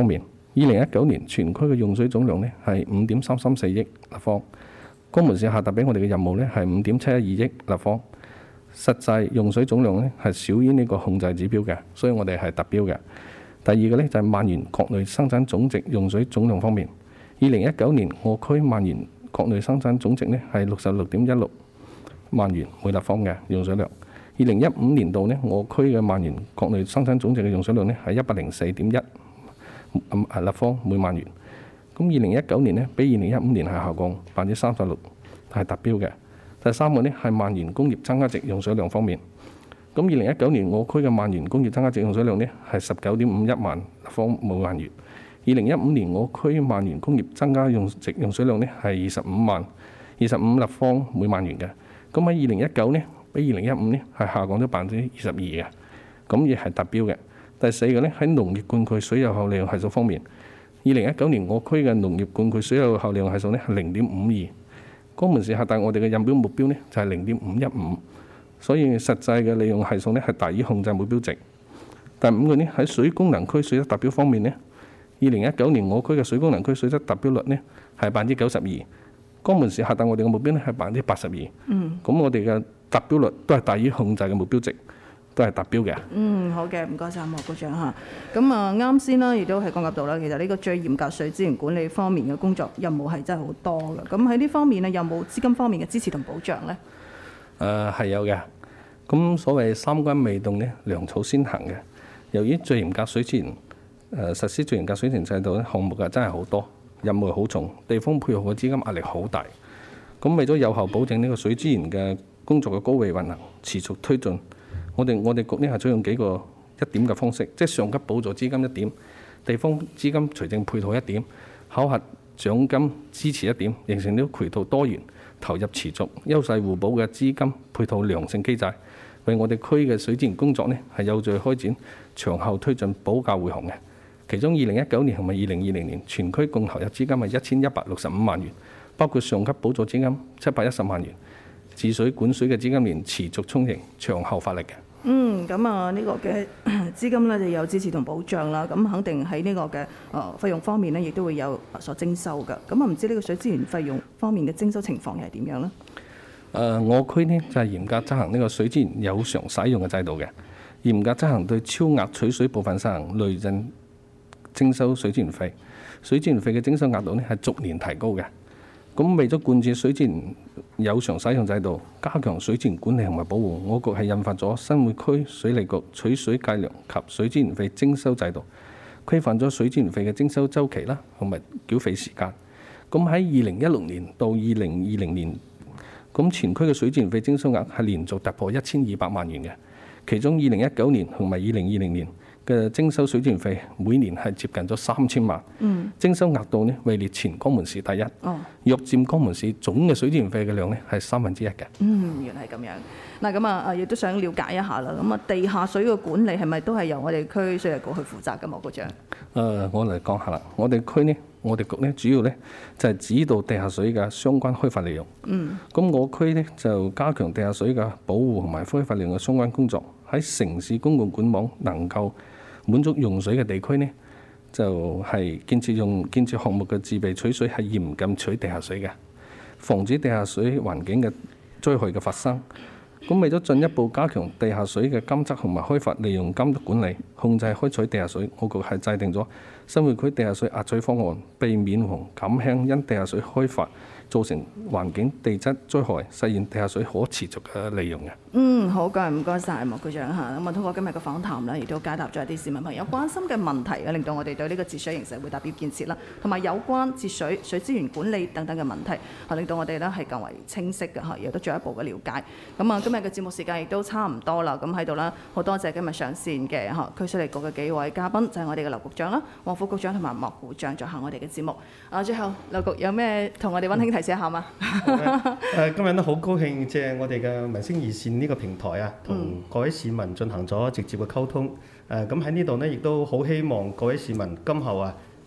二零一九年全區嘅用水總量呢係五點三三四億立方，江門市下達俾我哋嘅任務呢係五點七一二億立方，實際用水總量呢係少於呢個控制指標嘅，所以我哋係達標嘅。第二個呢就係萬元國內生產總值用水總量方面，二零一九年我區萬元國內生產總值呢係六十六點一六萬元每立方嘅用水量。二零一五年度呢，我區嘅萬元國內生產總值嘅用水量呢係一百零四點一立方每萬元。咁二零一九年呢，比二零一五年係下降百分之三十六，係達標嘅。第三個呢係萬元工業增加值用水量方面。咁二零一九年我區嘅萬元工業增加值用水量呢係十九點五一萬立方每萬元。二零一五年我區萬元工業增加用值用水量呢係二十五萬二十五立方每萬元嘅。咁喺二零一九呢，比二零一五呢係下降咗百分之二十二嘅，咁亦係達標嘅。第四個呢，喺農業灌溉水有效利用係數方面，二零一九年我區嘅農業灌溉水有效利用係數呢係零點五二，江門市下達我哋嘅引標目標呢就係零點五一五，所以實際嘅利用係數呢係大於控制目標值。第五個呢，喺水功能區水質達標方面呢，二零一九年我區嘅水功能區水質達標率呢係百分之九十二，江門市下達我哋嘅目標呢係百分之八十二。嗯，咁我哋嘅達標率都係大於控制嘅目標值，都係達標嘅。 嗯，好嘅，唔該晒莫局長嚇。咁啊，啱先啦，亦都係講及到啦。其實呢個最嚴格水資源管理方面嘅工作任務係真係好多嘅。咁喺呢方面咧，有冇資金方面嘅支持同保障呢？ 誒係、呃、有嘅。咁所謂三軍未動呢，糧草先行嘅。由於最嚴格水資源誒、呃、實施最嚴格水資源制度咧，項目啊真係好多，任務好重，地方配合嘅資金壓力好大。咁為咗有效保證呢個水資源嘅工作嘅高位運行，持續推進，我哋我哋局呢係採用幾個一點嘅方式，即係上級補助資金一點，地方資金財政配套一點，考核獎金支持一點，形成咗渠道多元、投入持續、優勢互補嘅資金配套良性機制，為我哋區嘅水資源工作呢係有序開展長效推進保駕護航嘅。其中二零一九年同埋二零二零年全區共投入資金係一千一百六十五萬元，包括上級補助資金七百一十萬元。治水管水嘅資金鏈持續充盈，長效發力嘅。 嗯，咁啊呢個嘅資金咧就有支持同保障啦。咁肯定喺呢個嘅誒費用方面呢，亦都會有所徵收嘅。咁啊唔知呢個水資源費用方面嘅徵收情況又係點樣呢？ 誒、呃，我區呢就係、是、嚴格執行呢個水資源有償使用嘅制度嘅，嚴格執行對超額取水部分實行累進徵收水資源費。水資源費嘅徵收額度呢係逐年提高嘅。咁為咗貫徹水資源有償使用制度，加強水資源管理同埋保護，我局係印發咗新會區水利局取水計量及水資源費徵收制度，規範咗水資源費嘅徵收週期啦，同埋繳費時間。咁喺二零一六年到二零二零年，咁全區嘅水資源費徵收額係連續突破一千二百萬元嘅，其中二零一九年同埋二零二零年嘅徵收水資源費每年係接近咗三千萬，嗯、徵收額度呢位列前江門市第一，哦、約佔江門市總嘅水資源費嘅量呢係三分之一嘅。 嗯，原來係咁樣。嗱咁啊，亦都想了解一下啦。咁啊，地下水嘅管理係咪都係由我哋區水利局去負責嘅？莫局長。誒、 呃，我嚟講下啦。我哋區呢，我哋局呢，主要呢就係、是、指導地下水嘅相關開發利用。嗯。咁我區呢，就加強地下水嘅保護同埋開發利用嘅相關工作。喺城市公共管網能夠滿足用水嘅地區呢，就係、是、建設用建設項目嘅自備取水係嚴禁取地下水嘅，防止地下水環境嘅災害嘅發生。咁為咗進一步加強地下水嘅監測同埋開發利用監督管理，控制開採地下水，我局係制定咗新會區地下水壓取方案，避免同減輕因地下水開發造成環境地質災害，實現地下水可持續嘅利用嘅。 嗯，好嘅，唔該晒莫局長嚇。咁啊，通過今日嘅訪談啦，亦都解答咗一啲市民朋友關心嘅問題啊，令到我哋對呢個節水型社會達標建設啦，同埋有關節水、水資源管理等等嘅問題，係令到我哋咧係更為清晰嘅嚇，有得進一步嘅了解。咁啊，今日嘅節目時間亦都差唔多啦。咁喺度啦，好多謝今日上線嘅嚇區水利局嘅幾位嘉賓，就係、是、我哋嘅劉局長啦、黃副局長同埋莫股長做下我哋嘅節目。啊，最後劉局有咩同我哋溫馨提示一下嘛？ 誒，今日都好高興借我哋嘅民聲熱線呢個平台啊，同各位市民進行咗直接嘅溝通。誒，咁喺呢度呢，亦都好希望各位市民今後啊，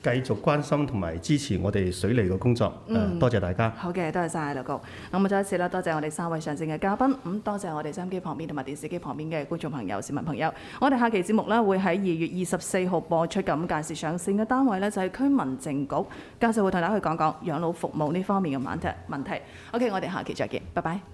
繼續關心同埋支持我哋水利嘅工作。誒、 嗯， 多謝大家。 好嘅，多謝晒劉局。咁啊，再一次啦，多謝我哋三位上線嘅嘉賓。咁多謝我哋收音機旁邊同埋電視機旁邊嘅觀眾朋友、市民朋友。我哋下期節目呢會喺二月二十四號播出。咁屆時上線嘅單位呢，就係區民政局，屆時會同大家去講講養老服務呢方面嘅問題問題。OK， 我哋下期再見，拜拜。